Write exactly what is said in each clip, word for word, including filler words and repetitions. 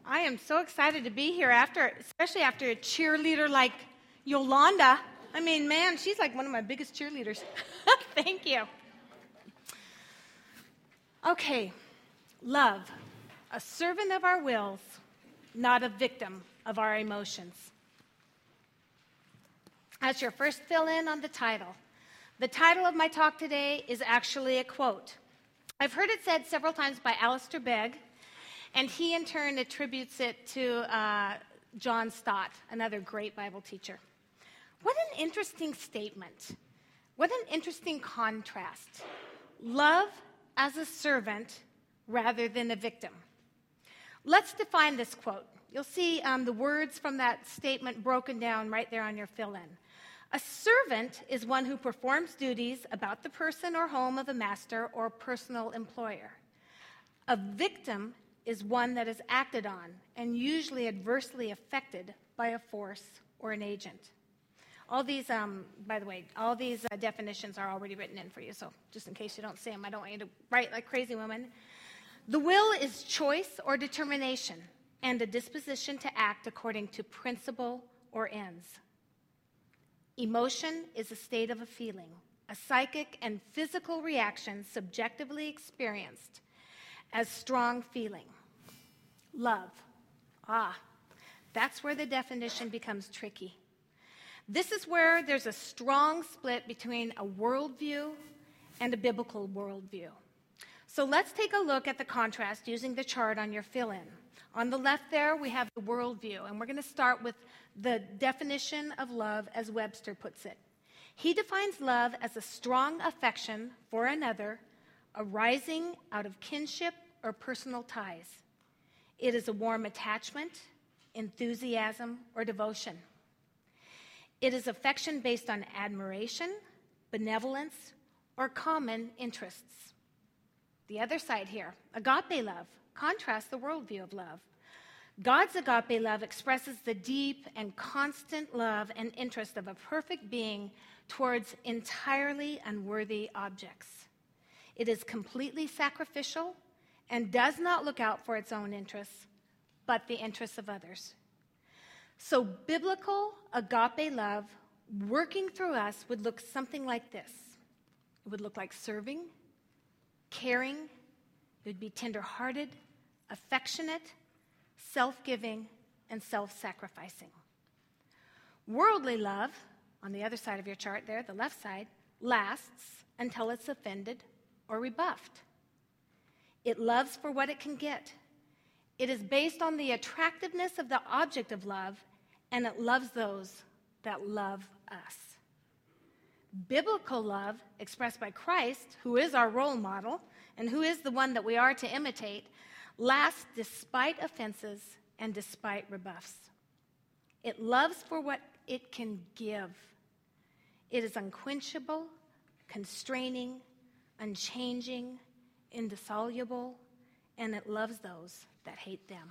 I am so excited to be here after, especially after a cheerleader like Yolanda. I mean, man, she's like one of my biggest cheerleaders. Thank you. Okay, love, a servant of our wills, not a victim of our emotions. That's your first fill in on the title. The title of my talk today is actually a quote. I've heard it said several times by Alistair Begg, and he in turn attributes it to uh, John Stott, another great Bible teacher. What an interesting statement. What an interesting contrast. Love as a servant rather than a victim. Let's define this quote. You'll see um, the words from that statement broken down right there on your fill-in. A servant is one who performs duties about the person or home of a master or personal employer. A victim is one that is acted on and usually adversely affected by a force or an agent. All these, um, by the way, all these uh, definitions are already written in for you, so just in case you don't see them, I don't want you to write like crazy women. The will is choice or determination and a disposition to act according to principle or ends. Emotion is a state of a feeling, a psychic and physical reaction subjectively experienced as strong feeling. Love. Ah, that's where the definition becomes tricky. This is where there's a strong split between a worldview and a biblical worldview. So let's take a look at the contrast using the chart on your fill-in. On the left there, we have the worldview, and we're going to start with the definition of love as Webster puts it. He defines love as a strong affection for another arising out of kinship or personal ties. It is a warm attachment, enthusiasm, or devotion. It is affection based on admiration, benevolence, or common interests. The other side here, agape love, contrasts the worldview of love. God's agape love expresses the deep and constant love and interest of a perfect being towards entirely unworthy objects. It is completely sacrificial and does not look out for its own interests, but the interests of others. So biblical agape love working through us would look something like this. It would look like serving, caring, it would be tender-hearted, affectionate, self-giving, and self-sacrificing. Worldly love, on the other side of your chart there, the left side, lasts until it's offended or rebuffed. It loves for what it can get. It is based on the attractiveness of the object of love, and it loves those that love us. Biblical love, expressed by Christ, who is our role model, and who is the one that we are to imitate, lasts despite offenses and despite rebuffs. It loves for what it can give. It is unquenchable, constraining, unchanging, indissoluble, and it loves those that hate them.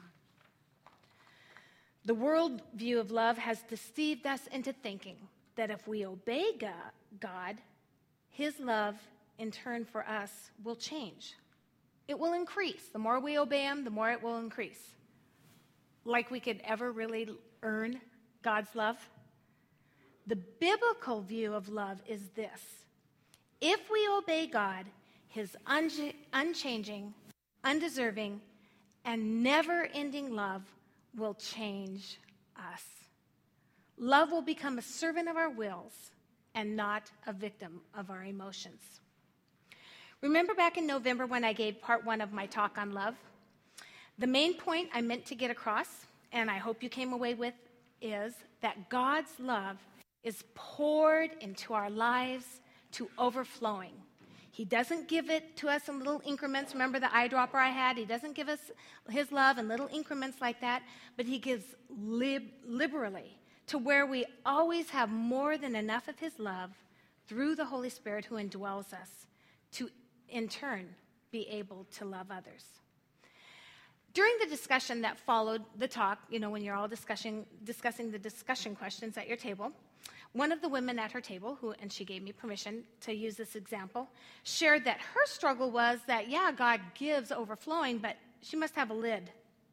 The world view of love has deceived us into thinking that if we obey God, his love in turn for us will change. It will increase. The more we obey him, the more it will increase. Like we could ever really earn God's love. The biblical view of love is this. If we obey God, his unch- unchanging, undeserving, and never-ending love will change us. Love will become a servant of our wills and not a victim of our emotions. Remember back in November when I gave part one of my talk on love? The main point I meant to get across, and I hope you came away with, is that God's love is poured into our lives to overflowing. He doesn't give it to us in little increments. Remember the eyedropper I had? He doesn't give us his love in little increments like that, but he gives lib- liberally to where we always have more than enough of his love through the Holy Spirit who indwells us to, in turn, be able to love others. During the discussion that followed the talk, you know, when you're all discussing, discussing the discussion questions at your table, one of the women at her table, who, and she gave me permission to use this example, shared that her struggle was that, yeah, God gives overflowing, but she must have a lid.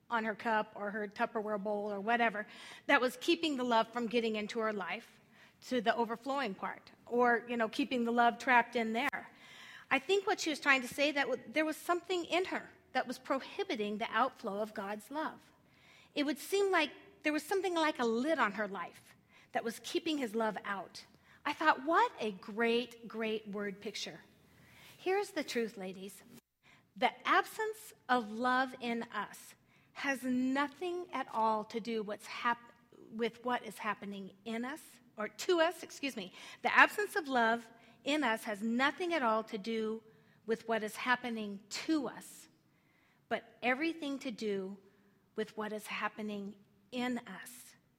on her cup or her Tupperware bowl or whatever that was keeping the love from getting into her life to the overflowing part, or, you know, keeping the love trapped in there. I think what she was trying to say, that w- there was something in her that was prohibiting the outflow of God's love. It would seem like there was something like a lid on her life that was keeping his love out. I thought, what a great, great word picture. Here's the truth, ladies. The absence of love in us has nothing at all to do what's hap- with what is happening in us, or to us, excuse me. The absence of love in us has nothing at all to do with what is happening to us, but everything to do with what is happening in us.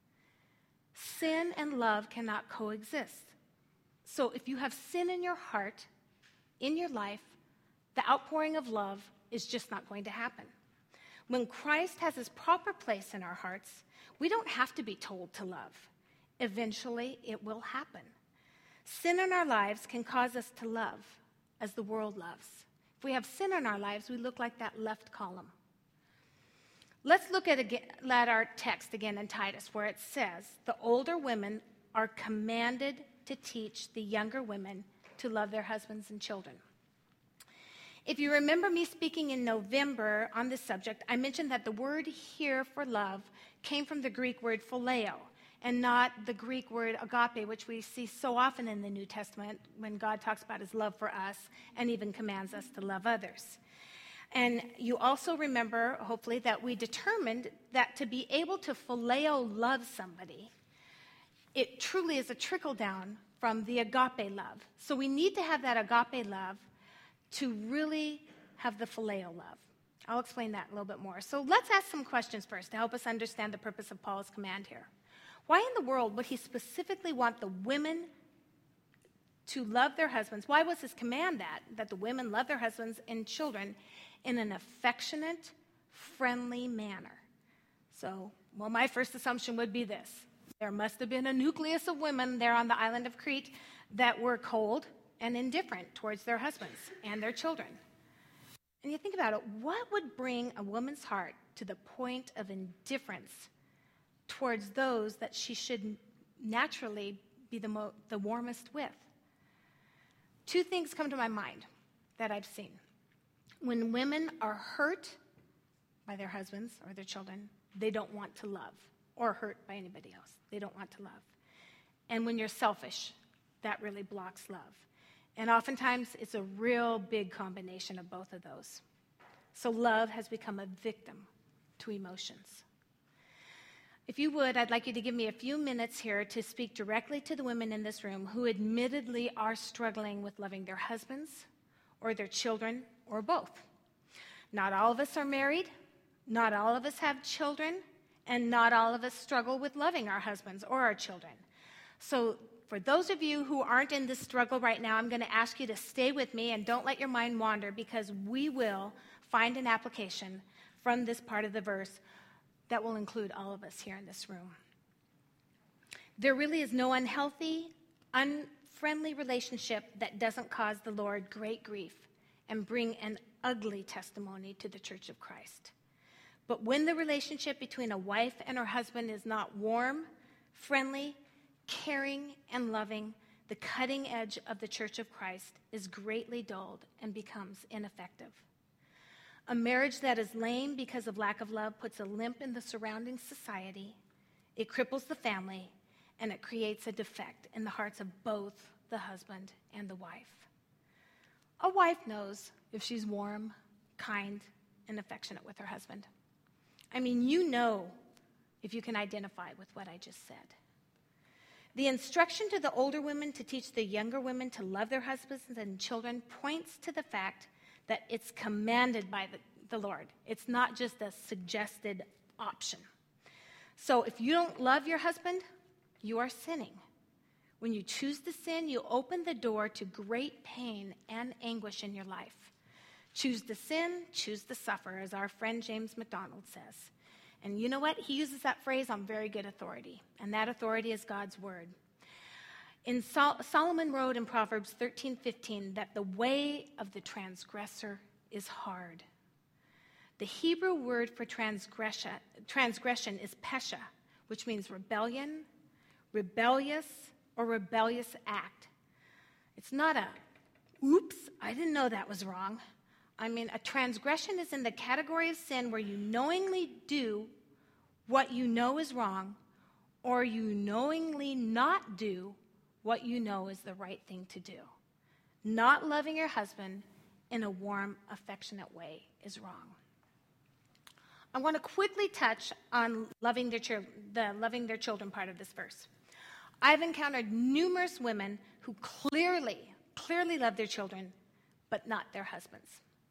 Sin and love cannot coexist. So if you have sin in your heart, in your life, the outpouring of love is just not going to happen. When Christ has his proper place in our hearts, we don't have to be told to love. Eventually, it will happen. Sin in our lives can cause us to love as the world loves. If we have sin in our lives, we look like that left column. Let's look at, again, at our text again in Titus, where it says, the older women are commanded to teach the younger women to love their husbands and children. If you remember me speaking in November on this subject, I mentioned that the word here for love came from the Greek word phileo, and not the Greek word agape, which we see so often in the New Testament when God talks about his love for us and even commands us to love others. And you also remember, hopefully, that we determined that to be able to phileo love somebody, it truly is a trickle down from the agape love. So we need to have that agape love to really have the phileo love. I'll explain that a little bit more. So let's ask some questions first to help us understand the purpose of Paul's command here. Why in the world would he specifically want the women to love their husbands? Why was his command that, that the women love their husbands and children in an affectionate, friendly manner? So, well, my first assumption would be this. There must have been a nucleus of women there on the island of Crete that were cold and indifferent towards their husbands and their children. And you think about it, what would bring a woman's heart to the point of indifference towards those that she should naturally be the, mo- the warmest with? Two things come to my mind that I've seen. When women are hurt by their husbands or their children, they don't want to love, or hurt by anybody else. They don't want to love. And when you're selfish, that really blocks love. And oftentimes, it's a real big combination of both of those. So love has become a victim to emotions. If you would, I'd like you to give me a few minutes here to speak directly to the women in this room who admittedly are struggling with loving their husbands or their children or both. Not all of us are married, not all of us have children, and not all of us struggle with loving our husbands or our children. So for those of you who aren't in this struggle right now, I'm going to ask you to stay with me and don't let your mind wander, because we will find an application from this part of the verse that will include all of us here in this room. There really is no unhealthy, unfriendly relationship that doesn't cause the Lord great grief and bring an ugly testimony to the Church of Christ. But when the relationship between a wife and her husband is not warm, friendly, caring, and loving, the cutting edge of the Church of Christ is greatly dulled and becomes ineffective. A marriage that is lame because of lack of love puts a limp in the surrounding society, it cripples the family, and it creates a defect in the hearts of both the husband and the wife. A wife knows if she's warm, kind, and affectionate with her husband. I mean, you know if you can identify with what I just said. The instruction to the older women to teach the younger women to love their husbands and children points to the fact that it's commanded by the, the Lord. It's not just a suggested option. So if you don't love your husband, you are sinning. When you choose to sin, you open the door to great pain and anguish in your life. Choose to sin, choose to suffer, as our friend James MacDonald says. And you know what? He uses that phrase on very good authority, and that authority is God's word. In Sol- Solomon wrote in Proverbs thirteen fifteen that the way of the transgressor is hard. The Hebrew word for transgression, transgression is pesha, which means rebellion, rebellious, or rebellious act. It's not a, oops, I didn't know that was wrong. I mean, a transgression is in the category of sin where you knowingly do what you know is wrong, or you knowingly not do what you know is the right thing to do. Not loving your husband in a warm, affectionate way is wrong. I want to quickly touch on loving their, chil- the loving their children part of this verse. I've encountered numerous women who clearly, clearly love their children, but not their husbands.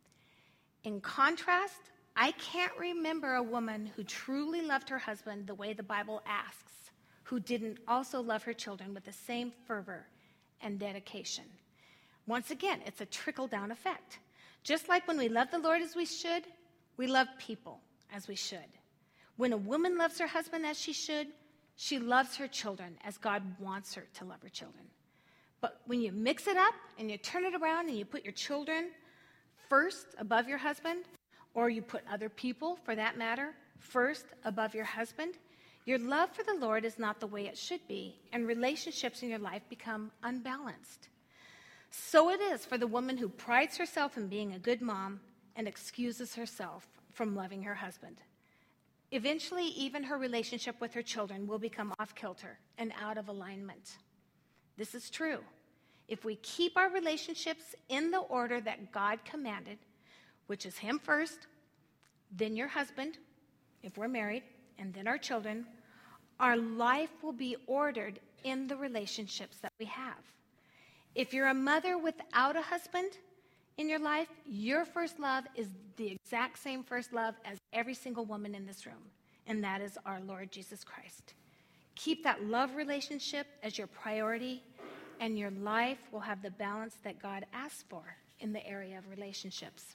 In contrast, I can't remember a woman who truly loved her husband the way the Bible asks, who didn't also love her children with the same fervor and dedication. Once again, it's a trickle-down effect. Just like when we love the Lord as we should, we love people as we should. When a woman loves her husband as she should, she loves her children as God wants her to love her children. But when you mix it up and you turn it around and you put your children first above your husband, or you put other people, for that matter, first above your husband, your love for the Lord is not the way it should be, and relationships in your life become unbalanced. So it is for the woman who prides herself in being a good mom and excuses herself from loving her husband. Eventually, even her relationship with her children will become off-kilter and out of alignment. This is true. If we keep our relationships in the order that God commanded, which is Him first, then your husband, if we're married, and then our children, our life will be ordered in the relationships that we have. If you're a mother without a husband in your life, your first love is the exact same first love as every single woman in this room, and that is our Lord Jesus Christ. Keep that love relationship as your priority, and your life will have the balance that God asks for in the area of relationships.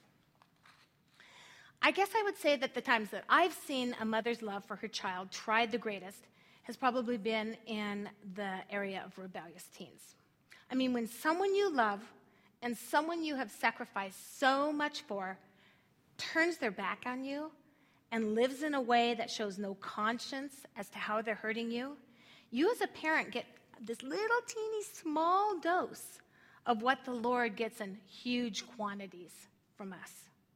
I guess I would say that the times that I've seen a mother's love for her child tried the greatest has probably been in the area of rebellious teens. I mean, when someone you love and someone you have sacrificed so much for turns their back on you and lives in a way that shows no conscience as to how they're hurting you, you as a parent get this little teeny small dose of what the Lord gets in huge quantities from us.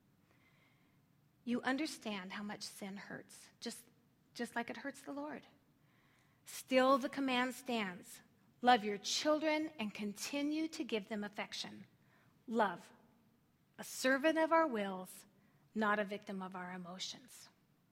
You understand how much sin hurts, just, just like it hurts the Lord. Still, the command stands. Love your children and continue to give them affection. Love, a servant of our wills, not a victim of our emotions.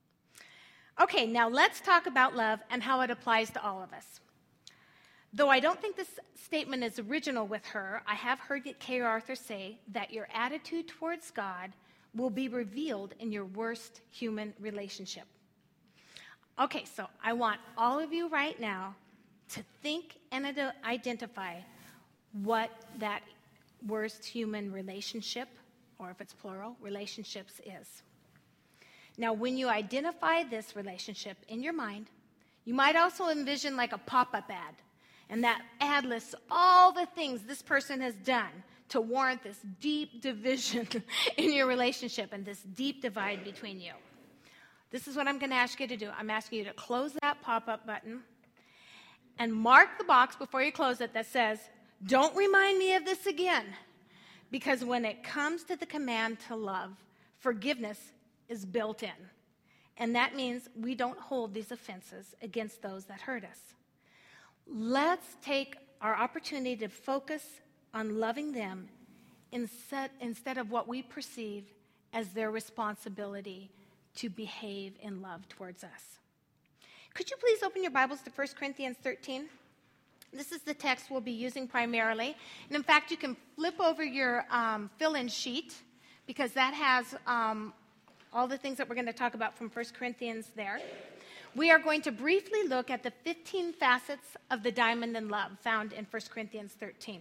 Okay, now let's talk about love and how it applies to all of us. Though I don't think this statement is original with her, I have heard Kay Arthur say that your attitude towards God will be revealed in your worst human relationship. Okay, so I want all of you right now to think and ad- identify what that worst human relationship, or if it's plural, relationships is. Now, when you identify this relationship in your mind, you might also envision like a pop-up ad, and that ad lists all the things this person has done to warrant this deep division in your relationship and this deep divide between you. This is what I'm going to ask you to do. I'm asking you to close that pop-up button and mark the box before you close it that says, "Don't remind me of this again." Because when it comes to the command to love, forgiveness is built in. And that means we don't hold these offenses against those that hurt us. Let's take our opportunity to focus on loving them instead, instead of what we perceive as their responsibility to behave in love towards us. Could you please open your Bibles to First Corinthians thirteen? This is the text we'll be using primarily. And in fact, you can flip over your um, fill-in sheet because that has um, all the things that we're going to talk about from First Corinthians there. We are going to briefly look at the fifteen facets of the diamond in love found in First Corinthians thirteen.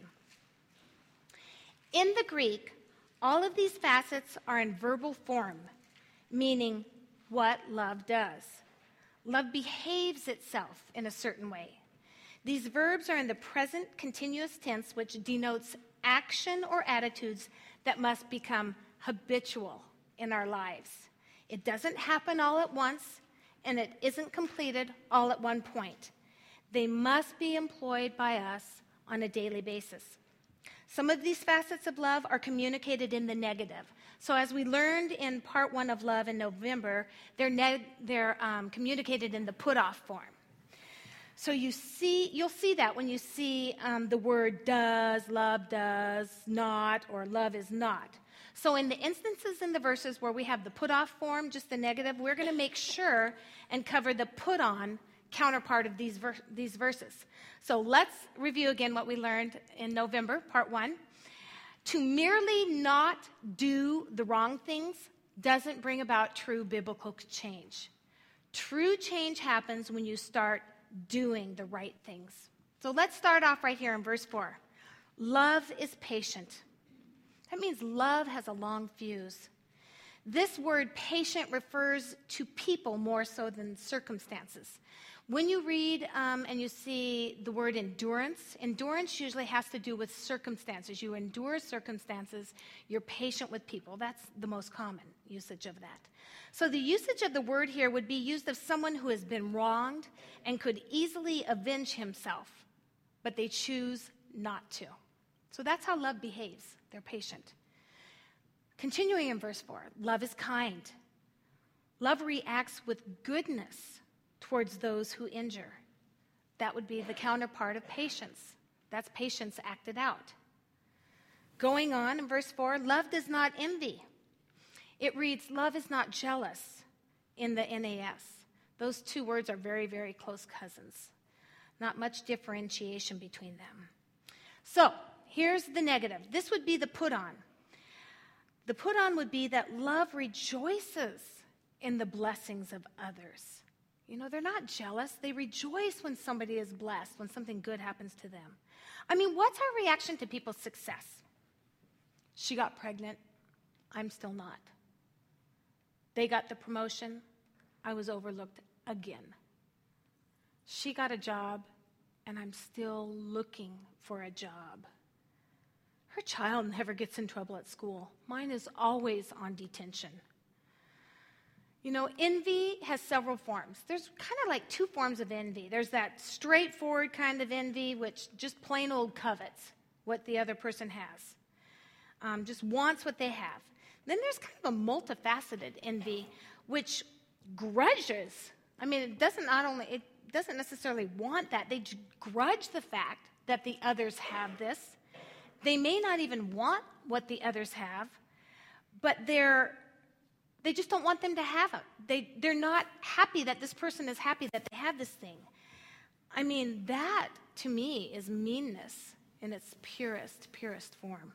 In the Greek, all of these facets are in verbal form, meaning what love does. Love behaves itself in a certain way. These verbs are in the present continuous tense, which denotes action or attitudes that must become habitual in our lives. It doesn't happen all at once, and it isn't completed all at one point. They must be employed by us on a daily basis. Some of these facets of love are communicated in the negative. So as we learned in part one of love in November, they're, neg- they're um, communicated in the put-off form. So you see, you'll see that when you see um, the word does, love does, not, or love is not. So in the instances in the verses where we have the put-off form, just the negative, we're going to make sure and cover the put-on counterpart of these, ver- these verses. So let's review again what we learned in November, part one. To merely not do the wrong things doesn't bring about true biblical change. True change happens when you start doing the right things. So let's start off right here in verse four. Love is patient. That means love has a long fuse. This word patient refers to people more so than circumstances. When you read um, and you see the word endurance, endurance usually has to do with circumstances. You endure circumstances, you're patient with people. That's the most common usage of that. So the usage of the word here would be used of someone who has been wronged and could easily avenge himself, but they choose not to. So that's how love behaves. They're patient. Continuing in verse four, love is kind. Love reacts with goodness towards those who injure. That would be the counterpart of patience. That's patience acted out. Going on in verse four, love does not envy. It reads, love is not jealous in the N A S. Those two words are very, very close cousins. Not much differentiation between them. So, here's the negative. This would be the put-on. The put-on would be that love rejoices in the blessings of others. You know, they're not jealous. They rejoice when somebody is blessed, when something good happens to them. I mean, what's our reaction to people's success? She got pregnant. I'm still not. They got the promotion. I was overlooked again. She got a job, and I'm still looking for a job. Her child never gets in trouble at school. Mine is always on detention. You know, envy has several forms. There's kind of like two forms of envy. There's that straightforward kind of envy, which just plain old covets what the other person has, um, just wants what they have. Then there's kind of a multifaceted envy, which grudges. I mean, it doesn't not only it doesn't necessarily want that. They grudge the fact that the others have this. They may not even want what the others have, but they're They just don't want them to have it. They, they're not happy that this person is happy that they have this thing. I mean, that, to me, is meanness in its purest, purest form.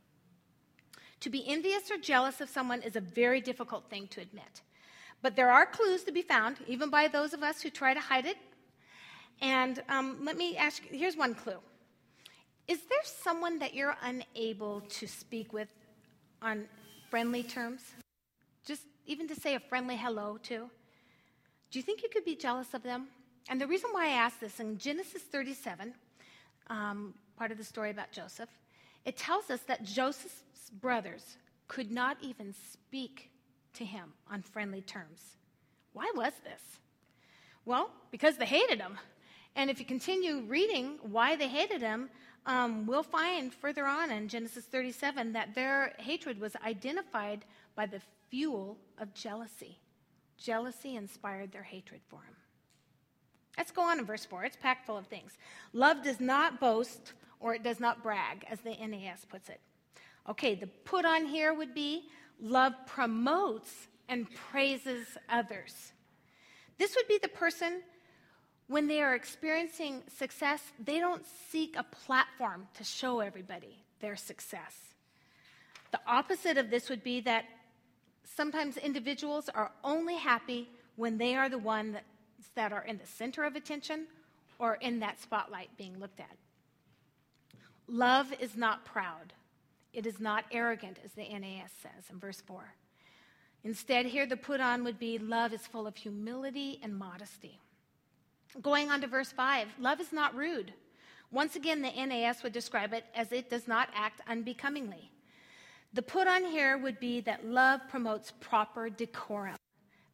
To be envious or jealous of someone is a very difficult thing to admit. But there are clues to be found, even by those of us who try to hide it. And um, let me ask you, here's one clue. Is there someone that you're unable to speak with on friendly terms? Just even to say a friendly hello to? Do you think you could be jealous of them? And the reason why I ask this, in Genesis thirty-seven, um, part of the story about Joseph, it tells us that Joseph's brothers could not even speak to him on friendly terms. Why was this? Well, because they hated him. And if you continue reading why they hated him, um, we'll find further on in Genesis thirty-seven that their hatred was identified by the fuel of jealousy. Jealousy inspired their hatred for him. Let's go on in verse four. It's packed full of things. Love does not boast, or it does not brag, as the N A S puts it. Okay, the put on here would be love promotes and praises others. This would be the person, when they are experiencing success, they don't seek a platform to show everybody their success. The opposite of this would be that sometimes individuals are only happy when they are the ones that, that are in the center of attention or in that spotlight being looked at. Love is not proud. It is not arrogant, as the N A S says in verse four. Instead, here the put on would be love is full of humility and modesty. Going on to verse five, love is not rude. Once again, the N A S would describe it as it does not act unbecomingly. The put on here would be that love promotes proper decorum.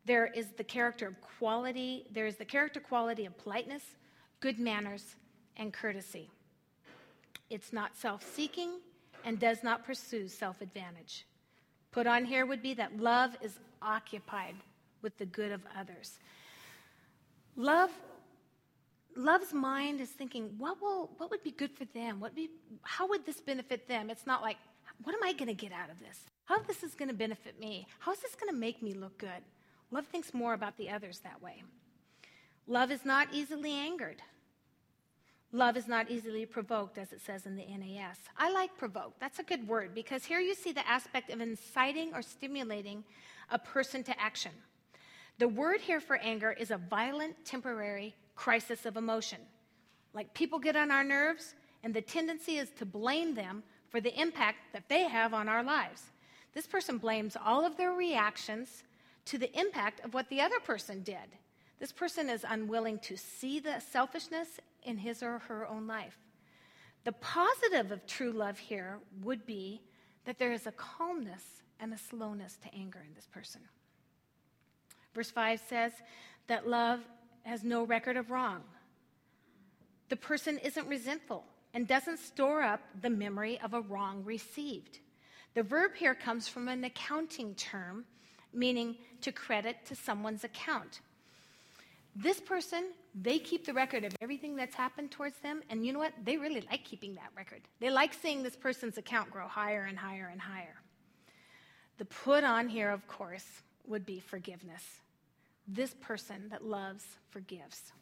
There is the character of quality, there is the character quality of politeness, good manners, and courtesy. It's not self-seeking and does not pursue self-advantage. Put on here would be that love is occupied with the good of others. Love, love's mind is thinking, what will, what would be good for them? What be, how would this benefit them? It's not like, what am I going to get out of this? How this is going to benefit me? How is this going to make me look good? Love thinks more about the others that way. Love is not easily angered. Love is not easily provoked, as it says in the N A S. I like provoke. That's a good word, because here you see the aspect of inciting or stimulating a person to action. The word here for anger is a violent, temporary crisis of emotion. Like people get on our nerves, and the tendency is to blame them for the impact that they have on our lives. This person blames all of their reactions to the impact of what the other person did. This person is unwilling to see the selfishness in his or her own life. The positive of true love here would be that there is a calmness and a slowness to anger in this person. Verse five says that love has no record of wrong. The person isn't resentful and doesn't store up the memory of a wrong received. The verb here comes from an accounting term, meaning to credit to someone's account. This person, they keep the record of everything that's happened towards them, and you know what? They really like keeping that record. They like seeing this person's account grow higher and higher and higher. The put on here, of course, would be forgiveness. This person that loves forgives.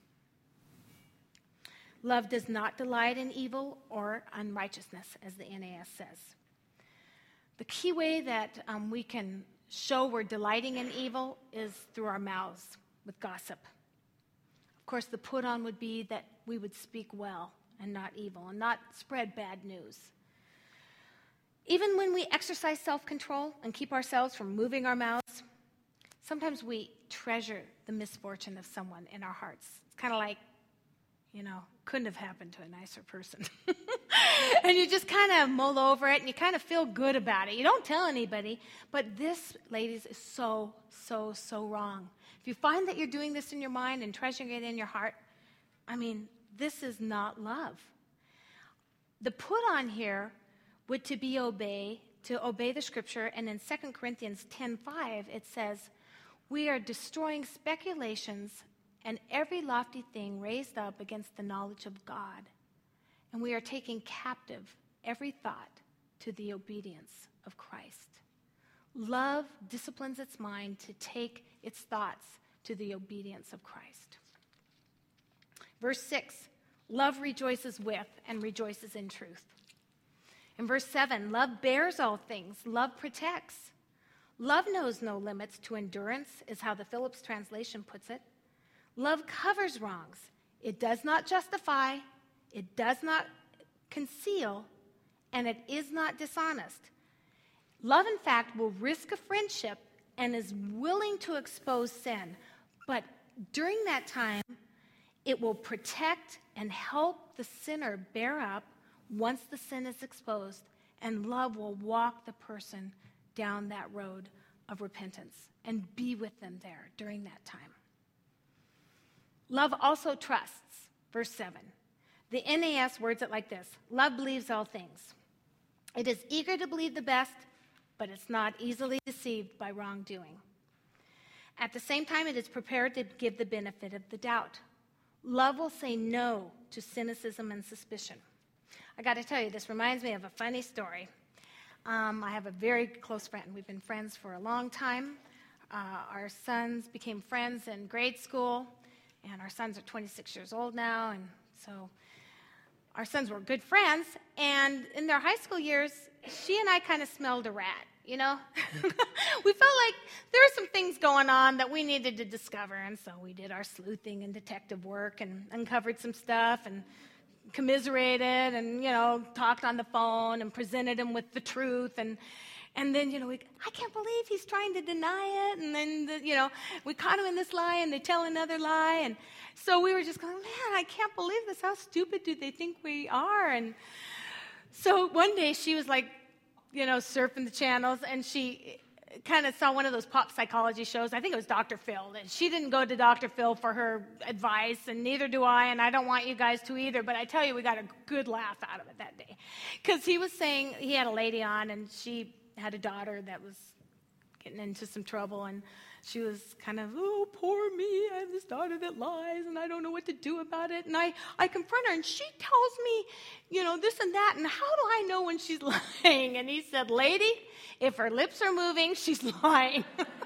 Love does not delight in evil or unrighteousness, as the N A S says. The key way that um, we can show we're delighting in evil is through our mouths with gossip. Of course, the put on would be that we would speak well and not evil, and not spread bad news. Even when we exercise self-control and keep ourselves from moving our mouths, sometimes we treasure the misfortune of someone in our hearts. It's kind of like, you know, couldn't have happened to a nicer person. And you just kind of mull over it, and you kind of feel good about it. You don't tell anybody, but this, ladies, is so, so, so wrong. If you find that you're doing this in your mind and treasuring it in your heart, I mean, this is not love. The put on here would to be obey, to obey the scripture, and in Second Corinthians ten five, it says, we are destroying speculations and every lofty thing raised up against the knowledge of God. And we are taking captive every thought to the obedience of Christ. Love disciplines its mind to take its thoughts to the obedience of Christ. Verse six, love rejoices with and rejoices in truth. In verse seven, love bears all things, love protects. Love knows no limits to endurance, is how the Phillips translation puts it. Love covers wrongs. It does not justify, it does not conceal, and it is not dishonest. Love, in fact, will risk a friendship and is willing to expose sin. But during that time, it will protect and help the sinner bear up once the sin is exposed, and love will walk the person down that road of repentance and be with them there during that time. Love also trusts, verse seven. The N A S words it like this: love believes all things. It is eager to believe the best, but it's not easily deceived by wrongdoing. At the same time, it is prepared to give the benefit of the doubt. Love will say no to cynicism and suspicion. I got to tell you, this reminds me of a funny story. Um, I have a very close friend. We've been friends for a long time. Uh, our sons became friends in grade school, and our sons are twenty-six years old now, and so our sons were good friends. And in their high school years, she and I kind of smelled a rat, you know? We felt like there were some things going on that we needed to discover, and so we did our sleuthing and detective work and uncovered some stuff and commiserated and, you know, talked on the phone and presented him with the truth. And and then, you know, we, I can't believe he's trying to deny it. And then, the, you know, we caught him in this lie and they tell another lie. And so we were just going, man, I can't believe this. How stupid do they think we are? And so one day she was like, you know, surfing the channels, and she kind of saw one of those pop psychology shows. I think it was Doctor Phil. And she didn't go to Doctor Phil for her advice, and neither do I, and I don't want you guys to either. But I tell you, we got a good laugh out of it that day. Because he was saying, he had a lady on, and she had a daughter that was getting into some trouble, and she was kind of, oh, poor me, I have this daughter that lies, and I don't know what to do about it. And I, I confront her, and she tells me, you know, this and that, and how do I know when she's lying? And he said, lady, if her lips are moving, she's lying.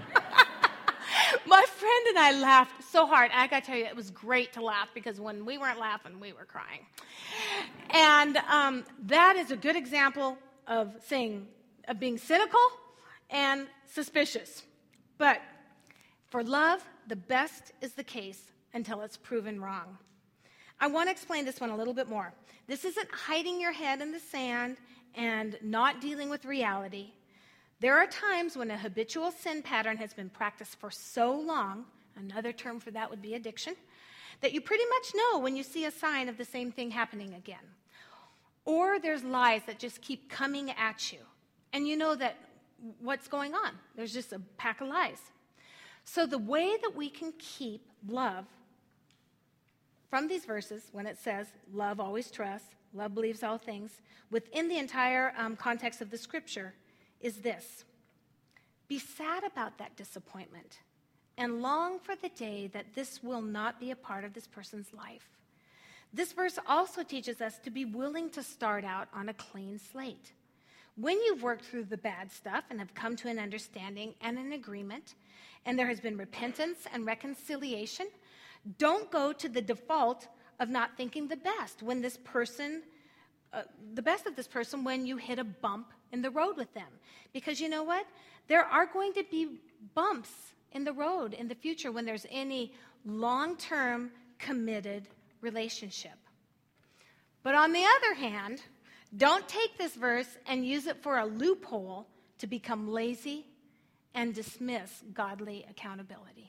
My friend and I laughed so hard. I got to tell you, it was great to laugh, because when we weren't laughing, we were crying. And um, that is a good example of saying, of being cynical and suspicious. But for love, the best is the case until it's proven wrong. I want to explain this one a little bit more. This isn't hiding your head in the sand and not dealing with reality. There are times when a habitual sin pattern has been practiced for so long, another term for that would be addiction, that you pretty much know when you see a sign of the same thing happening again. Or there's lies that just keep coming at you, and you know that what's going on. There's just a pack of lies. So the way that we can keep love from these verses, when it says, love always trusts, love believes all things, within the entire um, context of the scripture, is this. Be sad about that disappointment and long for the day that this will not be a part of this person's life. This verse also teaches us to be willing to start out on a clean slate. When you've worked through the bad stuff and have come to an understanding and an agreement, and there has been repentance and reconciliation, don't go to the default of not thinking the best when this person, uh, the best of this person when you hit a bump in the road with them. Because you know what? There are going to be bumps in the road in the future when there's any long-term committed relationship. But on the other hand, don't take this verse and use it for a loophole to become lazy and dismiss godly accountability.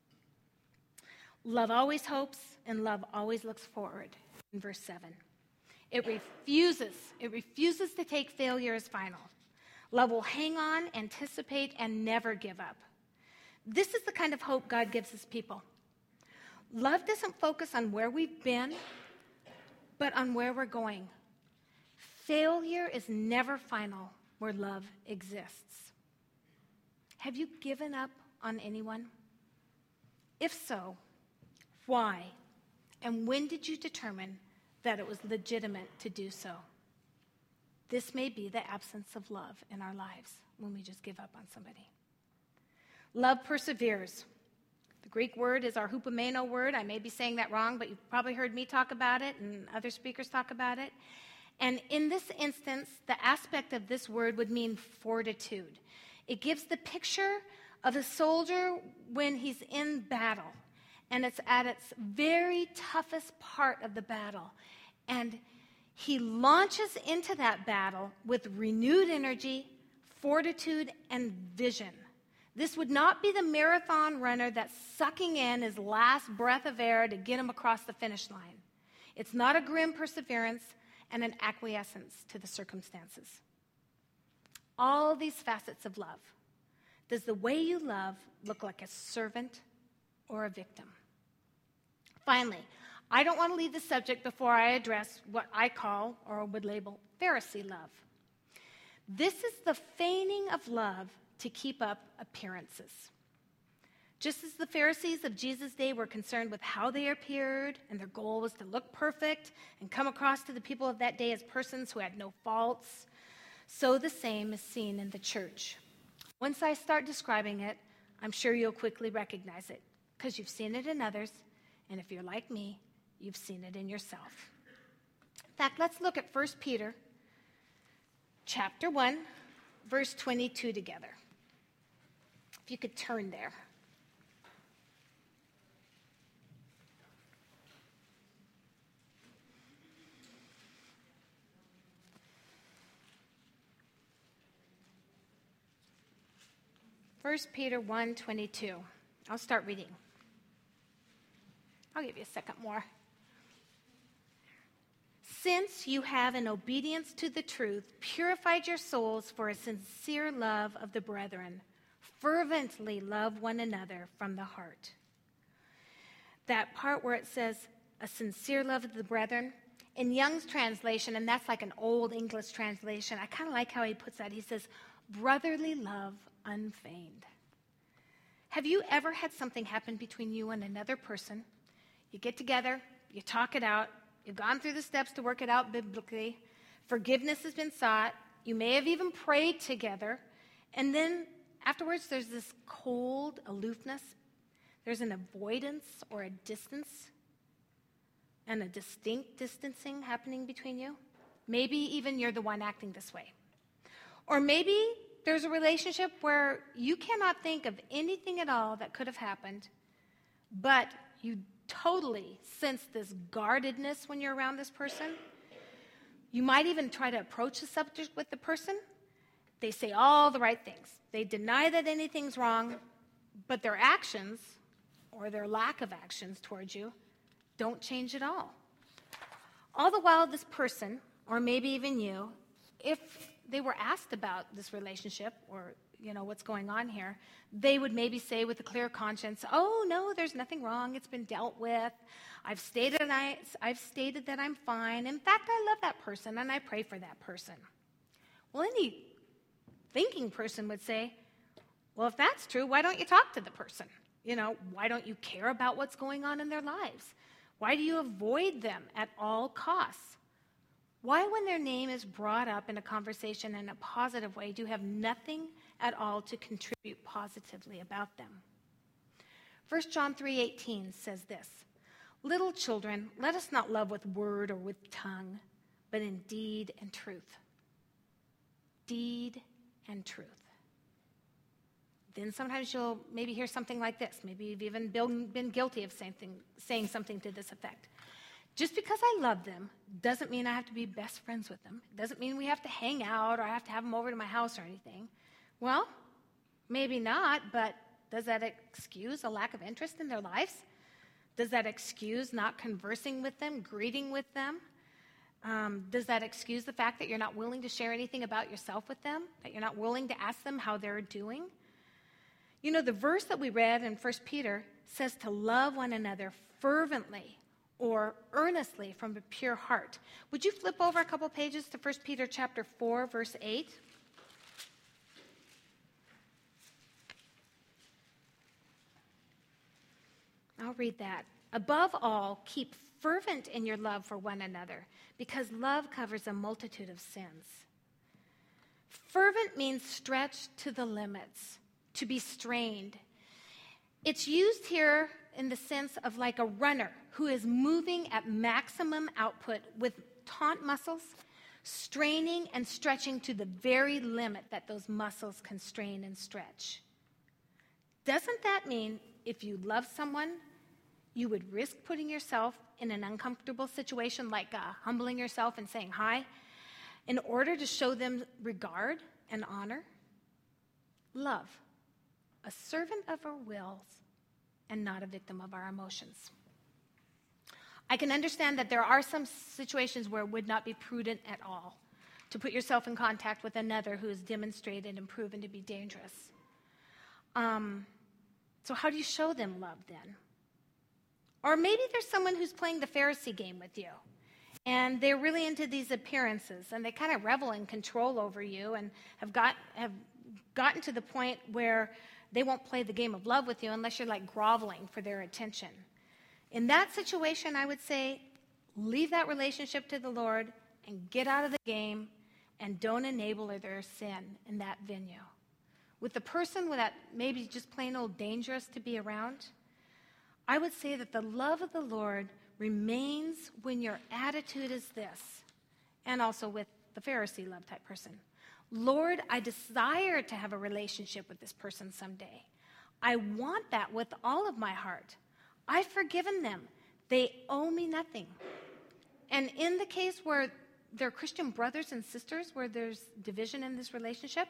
Love always hopes, and love always looks forward, in verse seven. It refuses, it refuses to take failure as final. Love will hang on, anticipate, and never give up. This is the kind of hope God gives his people. Love doesn't focus on where we've been, but on where we're going. Failure is never final where love exists. Have you given up on anyone? If so, why? And when did you determine that it was legitimate to do so? This may be the absence of love in our lives when we just give up on somebody. Love perseveres. The Greek word is our hupomeno word. I may be saying that wrong, but you've probably heard me talk about it and other speakers talk about it. And in this instance, the aspect of this word would mean fortitude. It gives the picture of a soldier when he's in battle, and it's at its very toughest part of the battle. And he launches into that battle with renewed energy, fortitude, and vision. This would not be the marathon runner that's sucking in his last breath of air to get him across the finish line. It's not a grim perseverance and an acquiescence to the circumstances. All these facets of love. Does the way you love look like a servant or a victim? Finally, I don't want to leave the subject before I address what I call or would label Pharisee love. This is the feigning of love to keep up appearances. Just as the Pharisees of Jesus' day were concerned with how they appeared, and their goal was to look perfect and come across to the people of that day as persons who had no faults, so the same is seen in the church. Once I start describing it, I'm sure you'll quickly recognize it, because you've seen it in others, and if you're like me, you've seen it in yourself. In fact, let's look at First Peter chapter one, verse twenty-two together. If you could turn there. First Peter one twenty-two. I'll start reading. I'll give you a second more. Since you have, in obedience to the truth, purified your souls for a sincere love of the brethren, fervently love one another from the heart. That part where it says, a sincere love of the brethren, in Young's translation, and that's like an old English translation, I kind of like how he puts that. He says, brotherly love unfeigned. Have you ever had something happen between you and another person? You get together, you talk it out, you've gone through the steps to work it out biblically, forgiveness has been sought, you may have even prayed together, and then afterwards there's this cold aloofness, there's an avoidance or a distance, and a distinct distancing happening between you. Maybe even you're the one acting this way. Or maybe there's a relationship where you cannot think of anything at all that could have happened, but you totally sense this guardedness when you're around this person. You might even try to approach the subject with the person. They say all the right things. They deny that anything's wrong, but their actions or their lack of actions towards you don't change at all. All the while, this person, or maybe even you, if they were asked about this relationship or, you know, what's going on here, they would maybe say with a clear conscience, oh, no, there's nothing wrong. It's been dealt with. I've stated, and I, I've stated that I'm fine. In fact, I love that person, and I pray for that person. Well, any thinking person would say, well, if that's true, why don't you talk to the person? You know, why don't you care about what's going on in their lives? Why do you avoid them at all costs? Why, when their name is brought up in a conversation in a positive way, do you have nothing at all to contribute positively about them? First John three eighteen says this, little children, let us not love with word or with tongue, but in deed and truth. Deed and truth. Then sometimes you'll maybe hear something like this. Maybe you've even been guilty of saying, saying something to this effect. Just because I love them doesn't mean I have to be best friends with them. It doesn't mean we have to hang out or I have to have them over to my house or anything. Well, maybe not, but does that excuse a lack of interest in their lives? Does that excuse not conversing with them, greeting with them? Um, does that excuse the fact that you're not willing to share anything about yourself with them? That you're not willing to ask them how they're doing? You know, the verse that we read in First Peter says to love one another fervently or earnestly from a pure heart. Would you flip over a couple pages to First Peter chapter four, verse eight? I'll read that. Above all, keep fervent in your love for one another, because love covers a multitude of sins. Fervent means stretched to the limits, to be strained. It's used here in the sense of like a runner who is moving at maximum output with taut muscles, straining and stretching to the very limit that those muscles can strain and stretch. Doesn't that mean if you love someone, you would risk putting yourself in an uncomfortable situation like uh, humbling yourself and saying hi in order to show them regard and honor? Love, a servant of our wills and not a victim of our emotions. I can understand that there are some situations where it would not be prudent at all to put yourself in contact with another who is demonstrated and proven to be dangerous. Um, so how do you show them love then? Or maybe there's someone who's playing the Pharisee game with you, and they're really into these appearances, and they kind of revel in control over you and have got have gotten to the point where they won't play the game of love with you unless you're like groveling for their attention. In that situation, I would say, leave that relationship to the Lord and get out of the game and don't enable their sin in that venue. With the person that maybe just plain old dangerous to be around, I would say that the love of the Lord remains when your attitude is this, and also with the Pharisee love type person. Lord, I desire to have a relationship with this person someday. I want that with all of my heart. I've forgiven them. They owe me nothing. And in the case where they're Christian brothers and sisters, where there's division in this relationship,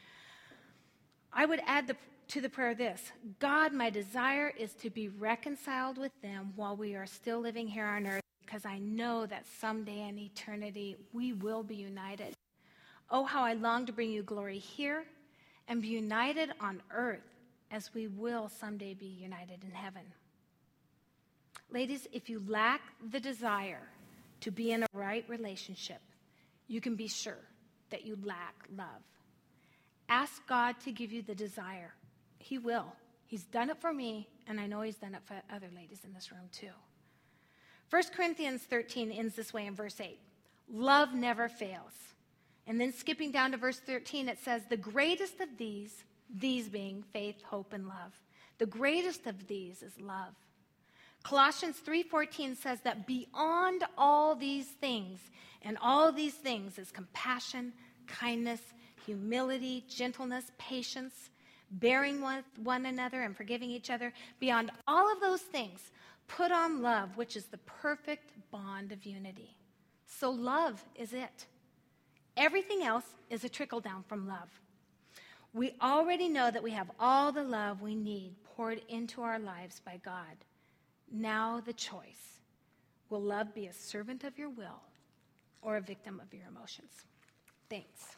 I would add the, to the prayer this: God, my desire is to be reconciled with them while we are still living here on earth, because I know that someday in eternity we will be united. Oh, how I long to bring you glory here and be united on earth as we will someday be united in heaven. Ladies, if you lack the desire to be in a right relationship, you can be sure that you lack love. Ask God to give you the desire. He will. He's done it for me, and I know he's done it for other ladies in this room too. First Corinthians thirteen ends this way in verse eight. Love never fails. And then skipping down to verse thirteen, it says, the greatest of these, these being faith, hope, and love. The greatest of these is love. Colossians three fourteen says that beyond all these things, and all these things is compassion, kindness, humility, gentleness, patience, bearing with one another and forgiving each other. Beyond all of those things, put on love, which is the perfect bond of unity. So love is it. Everything else is a trickle down from love. We already know that we have all the love we need poured into our lives by God. Now the choice. Will love be a servant of your will or a victim of your emotions? Thanks.